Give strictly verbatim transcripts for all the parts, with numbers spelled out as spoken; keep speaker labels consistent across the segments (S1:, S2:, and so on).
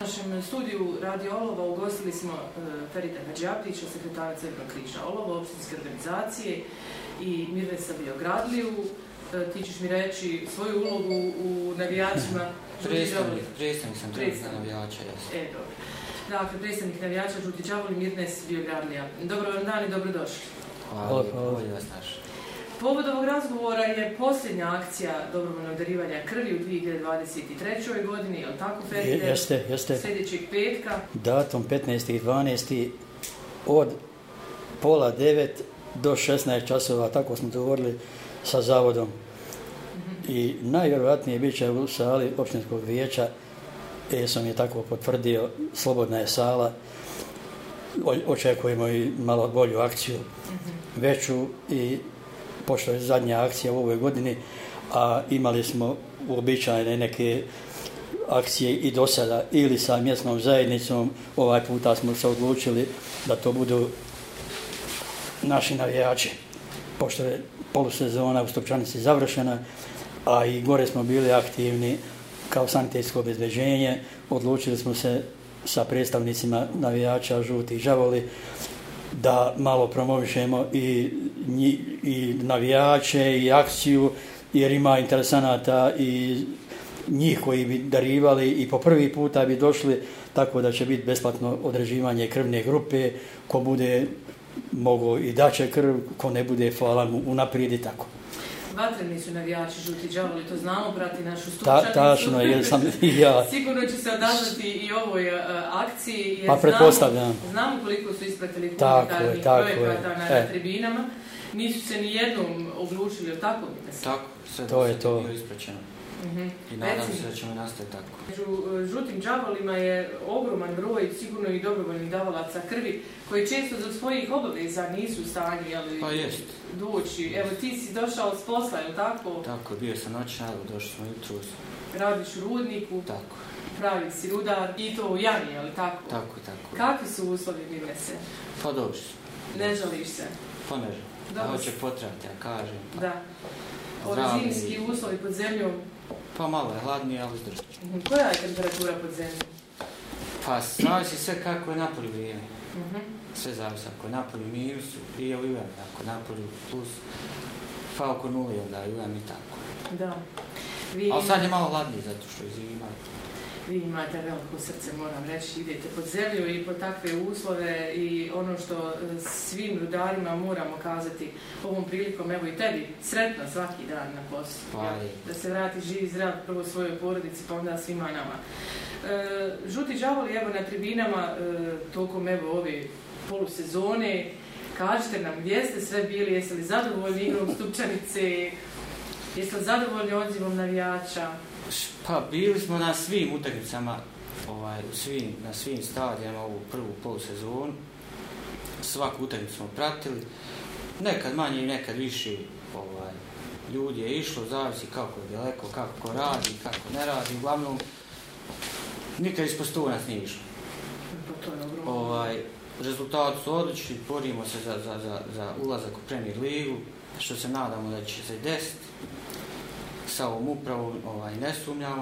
S1: našem studiju Radio Olovo ugostili smo Ferida Hadžiabdića, sekretara Crvenog križa Olovo, opštinske organizacije i Mirvesa Biogradliju. Ti ćeš mi reći svoju ulogu u navijačima.
S2: Predstavnik, predstavnik sam trenutno navijača, jesam.
S1: E, dobro. Dakle, predstavnik navijača Žuti đavoli Mirnes Biogradlija. Dobro vam dan i dobrodošli.
S2: Hvala, bolje vas naš.
S1: Povod ovog razgovora je posljednja akcija dobrovoljnog darivanja krvi u dvije hiljade dvadeset trećoj godini, je li tako, Feride?
S3: Jeste, jeste.
S1: Sljedećeg petka.
S3: Datum petnaesti dvanaesti od pola devet do šesnaest časova, tako smo dogovorili sa zavodom. Mm-hmm. I najvjerojatnije bit će u sali općinskog vijeća, jer sam je tako potvrdio, slobodna je sala. Očekujemo i malo bolju akciju, mm-hmm. veću, i pošto je zadnja akcija u ovoj godini, a imali smo uobičajene neke akcije i do sada ili sa mjesnom zajednicom, ovaj puta smo se odlučili da to budu naši navijači. Pošto je polusezona u Stopčanici završena, a i gore smo bili aktivni kao sanitetsko obezbeđenje, odlučili smo se sa predstavnicima navijača Žutih đavoli da malo promovišemo i, i navijače i akciju, jer ima interesanata i njih koji bi darivali i po prvi puta bi došli, tako da će biti besplatno određivanje krvne grupe, ko bude mogo i daće krv, ko ne bude, hvala mu unaprijed i tako.
S1: Vatreni su navijači Žuti đavoli, to znamo, prati našu Stupčanicu.
S3: Ta, tačno, jer sam i ja.
S1: Sigurno će se odazvati i ovoj uh, akciji, jer
S3: pa pretpostavljam.
S1: Znamo, znamo koliko su ispratili humanitarnih projekata na e. tribinama. Nisu se ni jednom oglušili, ili tako?
S2: Tako, sve
S3: to je to.
S2: Bilo ispraćeno.
S1: Mm-hmm.
S2: I nadam se da ćemo nastaviti tako.
S1: Među Žutim đavolima je ogroman broj sigurno i dobrovoljnih davalaca krvi, koji često zbog svojih obaveza nisu u stanju, jeli,
S2: pa jest.
S1: doći. Evo, ti si došao s posla, je li tako?
S2: Tako, bio sam noćna, došli smo jutros.
S1: Radiš u rudniku?
S2: Tako.
S1: Pravi si rudar i to u jami, je li tako?
S2: Tako, tako.
S1: Kakvi su uslovi, Mirnese?
S2: Pa dobro su.
S1: Ne žališ se?
S2: Pa ne žalim. Da hoće potrebati, ja kažem. Pa.
S1: Da. Ove zimski uslovi pod zemljom?
S2: Pa malo je hladnije, ali zdrži.
S1: Koja je temperatura pod zemljom?
S2: Pa zavisi sve kako je napolju vrijeme.
S1: Uh-huh.
S2: Sve zavisi, ako je napolju minus, i evo i ujem, ako je napolju plus, pa oko nuli onda i ujem i tako.
S1: Da. Vi
S2: ali sad je malo hladnije zato što je zima.
S1: Vi imate veliko srce, moram reći, idete pod zemlju i pod takve uslove i ono što svim rudarima moramo kazati ovom prilikom, evo i tebi, sretno svaki dan na poslu.
S2: Pa,
S1: ja, da se vrati živ i zdrav prvo svojoj porodici, pa onda svima nama. E, Žuti đavoli, evo na tribinama, e, tokom evo ove polusezone, kažite nam gdje ste sve bili, jeste li zadovoljni igrom Stupčanice, jeste li zadovoljni odzivom navijača?
S2: Pa bili smo na svim utakmicama, ovaj, u svim, na svim stadionima ovu prvu polusezonu. Svaku utakmicu smo pratili. Nekad manje i nekad više ovaj, ljudi je išlo, zavisi kako je daleko, kako ko radi, kako ne radi. Uglavnom, nikad ispod sto nas nije išlo. Ovaj, rezultati su odlični, borimo se za, za, za, za ulazak u Premier ligu, što se nadamo da će se desiti. Sa ovom upravom ovaj, ne sumnjamo.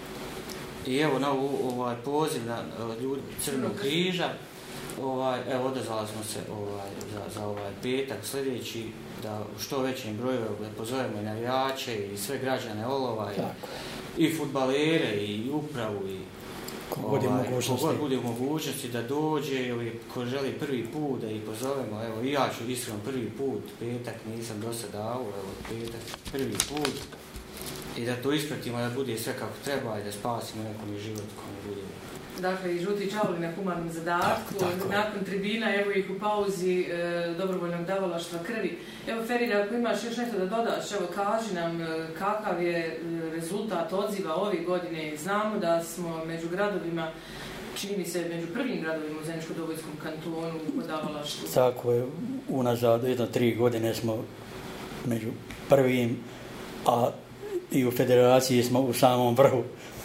S2: I evo na ovaj poziv na ljudi Crvenog križa, ovaj, evo odazvali smo se ovaj, za, za ovaj petak sljedeći, da u što većem broju pozovemo i navijače i sve građane Olova i, i fudbalere i upravu i
S3: kogod
S2: ovaj, bude u mogućnosti da dođe ili ko želi prvi put da ih pozovemo. Evo i ja ću iskreno prvi put, petak nisam do sada dao, evo petak prvi put. I da to ispratimo, da bude sve kako treba i da spasimo nekom i život ko ne bude.
S1: Dakle, i Žuti đavoli na humanom zadatku, tako, tako. Nakon tribina, evo ih u pauzi e, dobrovoljnog davalaštva krvi. Evo, Feride, ako imaš još nešto da dodaš, evo, kaži nam e, kakav je rezultat odziva ove godine. Znamo da smo među gradovima, čini mi se, među prvim gradovima u Zeničko-Dobojskom kantonu u davalaštvu.
S3: Tako je, unazad jedno tri godine smo među prvim, a i u federaciji smo u samom vrhu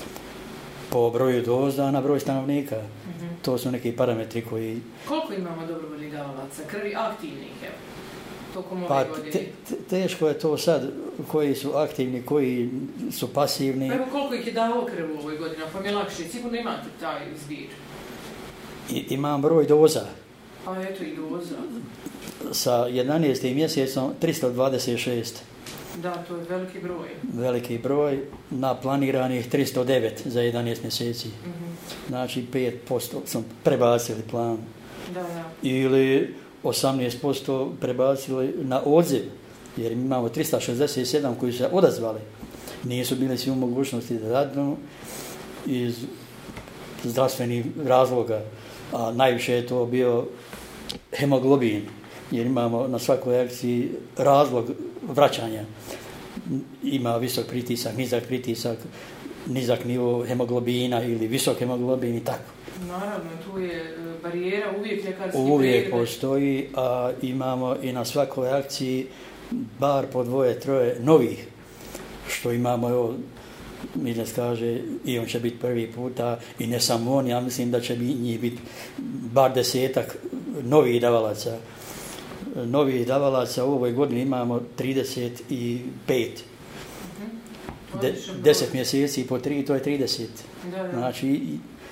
S3: po broju doza na broj stanovnika. Mm-hmm. To su neki parametri koji...
S1: Koliko imamo dobrovoljnih davalaca krvi aktivnih, evo? tokom ove
S3: pa,
S1: godine?
S3: Te, te, teško je to sad, koji su aktivni, koji su pasivni.
S1: Pa evo koliko ih je dalo krv u ovoj godini, pa mi je lakše, sigurno imate taj zbir.
S3: I, imam broj doza.
S1: A eto i doza.
S3: Sa jedanaestim mjesecom tristo dvadeset šest.
S1: Da, to je veliki broj.
S3: Veliki broj, na planiranih tristo devet za jedanaest mjeseci.
S1: Mm-hmm.
S3: Znači pet posto smo prebacili plan.
S1: Da, da.
S3: Ili osamnaest posto prebacili na odziv, jer imamo tristo šezdeset sedam koji su se odazvali. Nisu bili svi u mogućnosti da radnu iz zdravstvenih razloga, a najviše je to bio hemoglobin, jer imamo na svakoj akciji razlog vraćanja. Ima visok pritisak, nizak pritisak, nizak nivo hemoglobina ili visok hemoglobin i tako.
S1: Naravno, tu je barijera, uvijek ljekarski
S3: Uvijek
S1: pregled.
S3: postoji, a imamo i na svakoj akciji bar po dvoje, troje novih, što imamo, evo, Miljac kaže, i on će biti prvi puta, i ne samo on, ja mislim da će njih biti bar desetak novih davalaca. Novih davalaca u ovoj godini imamo trideset pet.
S1: Mm-hmm.
S3: De, deset mjeseci po tri, to je trideset.
S1: Da, da.
S3: Znači,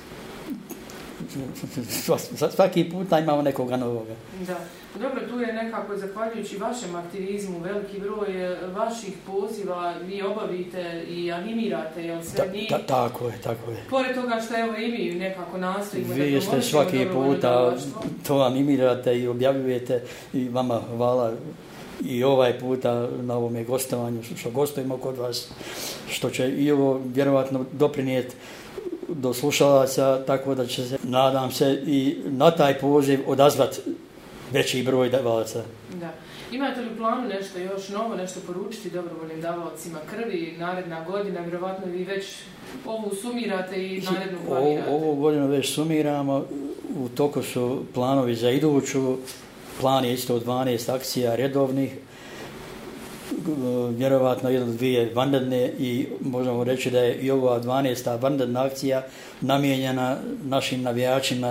S3: svaki put imamo nekoga novoga.
S1: Da. Dobro, tu je nekako, zahvaljujući vašem aktivizmu, veliki broj vaših poziva vi obavite i animirate, jel sve
S3: ta,
S1: njih?
S3: ta, tako je, tako je.
S1: Pored toga što evo i mi nekako nastojimo da
S3: Vi ste svaki puta to animirate i objavljujete i vama hvala i ovaj puta na ovome gostovanju, što gostujemo kod vas, što će i ovo vjerovatno doprinijeti do slušalaca, tako da će se, nadam se, i na taj poziv odazvat veći broj davalaca.
S1: Da. Imate li u planu nešto još novo, nešto poručiti dobrovoljnim davalcima krvi, naredna godina, vjerovatno vi već ovu sumirate i narednu planirate?
S3: Ovu godinu već sumiramo, u toku su planovi za iduću, plan je isto dvanaest akcija redovnih, vjerovatno jedno dvije vanredne i možemo reći da je i ova dvanaesta vanredna akcija namijenjena našim navijačima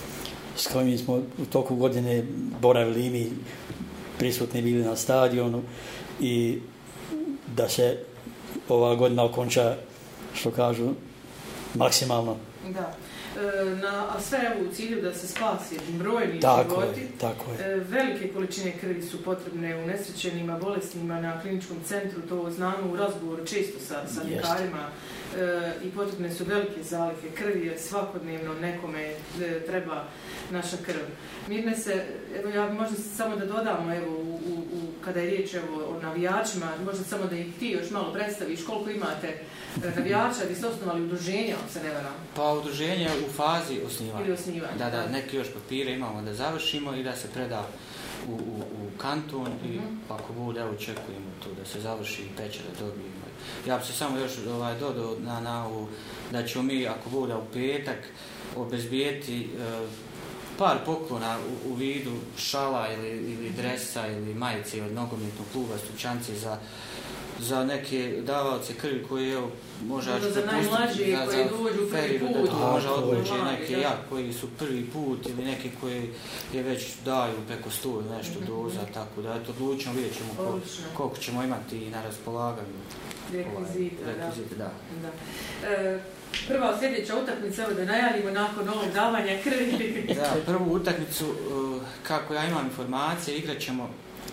S3: s kojim smo u toku godine boravili i mi prisutni bili na stadionu i da se ova godina okonča, što kažu, maksimalno.
S1: Da. Na, a sve u cilju da se spasi brojni
S3: tako
S1: životi.
S3: Je, tako je.
S1: Velike količine krvi su potrebne unesrećenima, bolesnima na kliničkom centru, to znamo u razgovoru često sa, sa ljekarima e, i potrebne su velike zalihe krvi jer svakodnevno nekome e, treba naša krv. Mirne se, evo ja možda samo da dodamo, evo, u, u, u, kada je riječ evo, o navijačima, možda samo da ih ti još malo predstaviš koliko imate navijača, vi ste osnovali udruženja, ako se ne varam.
S2: Pa udruženje u fazi osnivanja.
S1: Ili osnivanja.
S2: Da, da, neki još papire imamo da završimo i da se preda u, u, u kanton mm-hmm. i ako bude, evo očekujemo to da se završi i pečer da dobijemo. Ja bi se samo još ovaj, dodao na, na ovu, da ćemo mi, ako bude u petak, obezbijeti e, par poklona u, u vidu šala ili, ili dresa ili majice od nogometnog kluba Stučanci za za neke davalce krvi koji evo možda
S1: za najmlađi koji dođu prvi put,
S2: da to može odluče neke
S1: da.
S2: ja koji su prvi put ili neki koji je već daju preko sto ili nešto mm-hmm. doza, tako da eto odlučimo, vidjet ćemo koliko, koliko ćemo imati na raspolaganju
S1: rekvizita.
S2: Ovaj, rekvizita da.
S1: Da. Da. E, prva sljedeća utakmica, evo da najavimo nakon ovog davanja krvi.
S2: Da, prvu utakmicu, kako ja imam informacije, igrat ćemo,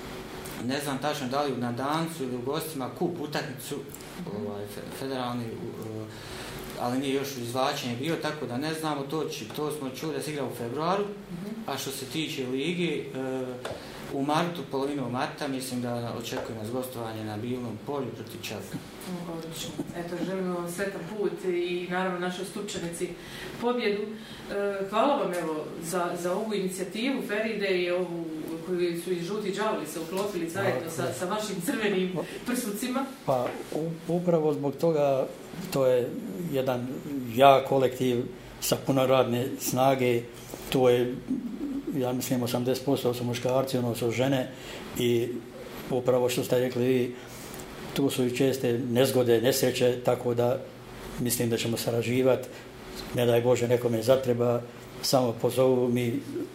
S2: ne znam tačno da li na Dancu ili u gostima, kup utakmicu, ovaj, federalni, uh, ali nije još izvlačenje bio, tako da ne znamo, to, či, to smo čuli da se igra u februaru, a što se tiče ligi, uh, u martu, polovinu marta, mislim da očekuje nas gostovanje na Bilnom polju protiv Čelka.
S1: Odlično. Eto, želimo vam sretan put i naravno našoj Stupčanici pobjedu. Hvala vam evo za, za ovu inicijativu Feride i ovu koju su i žuti đavoli se uklopili zajedno sa, sa vašim crvenim prsucima.
S3: Pa upravo zbog toga to je jedan jak kolektiv sa puno radne snage. To je, ja mislim, osamdeset posto su muškarci, ono su žene i upravo što ste rekli vi, tu su i česte nezgode, nesreće, tako da mislim da ćemo sarađivati. Ne daj Bože nekome zatreba, samo pozovu, mi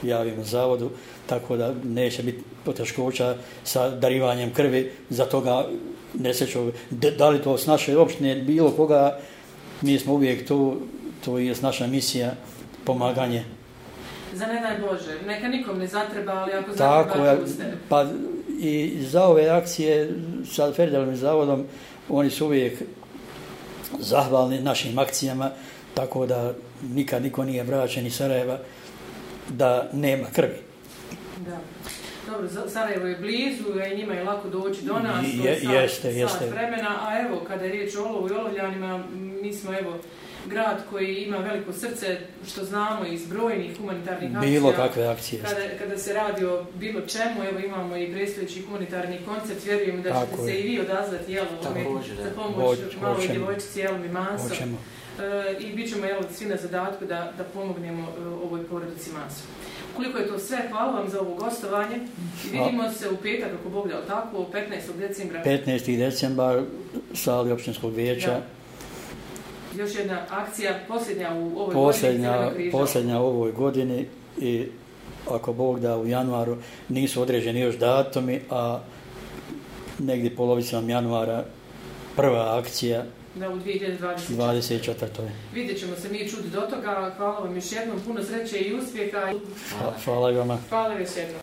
S3: javimo zavodu, tako da neće biti poteškoća sa darivanjem krvi za toga nesrećog. Da li to s naše opštine, bilo koga, mi smo uvijek tu, to je naša misija, pomaganje.
S1: Za ne daj Bože, neka nikom ne zatreba, ali ako zatreba, tu ste.
S3: Pa i za ove akcije sa Federalnim zavodom, oni su uvijek zahvalni našim akcijama, tako da nikad niko nije vraćen iz Sarajeva da nema krvi.
S1: Da. Dobro, Sarajevo je blizu, i njima je lako doći do nas,
S3: je,
S1: to je sat,
S3: jeste, jeste.
S1: sat vremena, a evo, kada je riječ o Olovu i Olovljanima, mi smo evo grad koji ima veliko srce, što znamo iz brojnih humanitarnih akcija.
S3: Bilo kakve akcije.
S1: Kada, kada se radi o bilo čemu, evo imamo i predstojeći humanitarni koncert, vjerujem da ćete
S3: Tako
S1: se
S3: je.
S1: i vi odazvati jel, za pomoć maloj djevojčici Jelmi Manso.
S3: Hoćemo.
S1: E, I bit ćemo jel, svi na zadatku da, da pomognemo e, ovoj porodici Manso. Koliko je to sve, hvala vam za ovo gostovanje i vidimo se u petak, ako Bog da, tako, petnaestog decembra.
S3: petnaesti decembar, sali općinskog vijeća.
S1: Da. Još jedna akcija, posljednja u ovoj
S3: posljednja,
S1: godini.
S3: Posljednja u ovoj godini i ako Bog da u januaru nisu određeni još datumi, a negdje polovicom januara prva akcija.
S1: Da, u dvije hiljade
S3: dvadeset četvrtoj
S1: Vidjet ćemo se mi čuti do toga. Hvala vam još jednom, puno sreće i uspjeha.
S3: Hvala, hvala i vama.
S1: Hvala još jednom.